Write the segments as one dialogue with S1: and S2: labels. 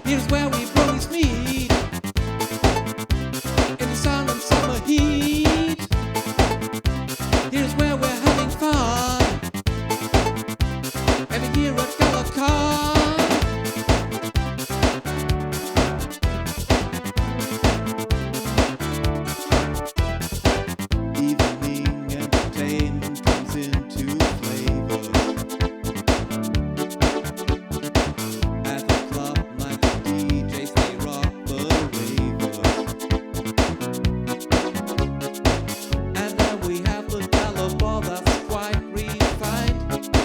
S1: Here's where we bronies meet, in the sun and summer heat. Here's where we're having fun, every year at GalaCon. Evening entertainment comes into flavor. At the club night, the DJs they rock the ravers. And then we have the Gala Ball that's quite refined.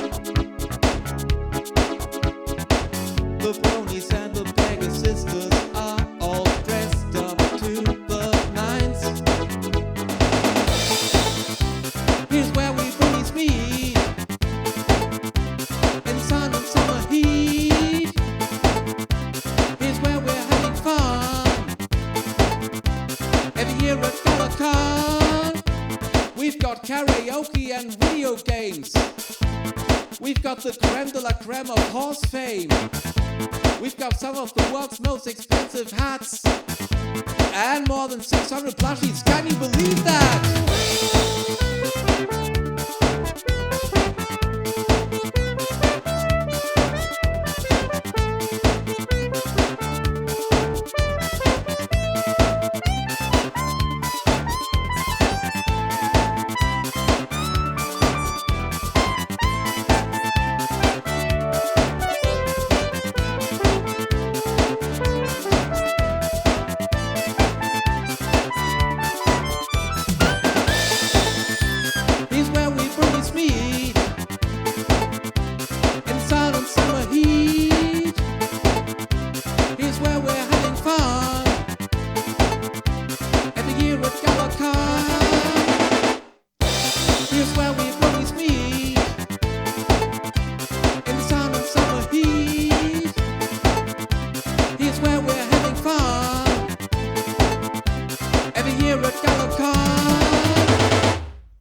S1: The bronies and the Peggy sisters are all dressed up to the nines. Here's where we bronies meet, in the sun and summer heat. Here's where we're having fun, every year at GalaCon. We've got karaoke and video games. We've got the creme de la creme of horse fame. We've got some of the world's most expensive hats, and more than 600 plushies. Can you believe that?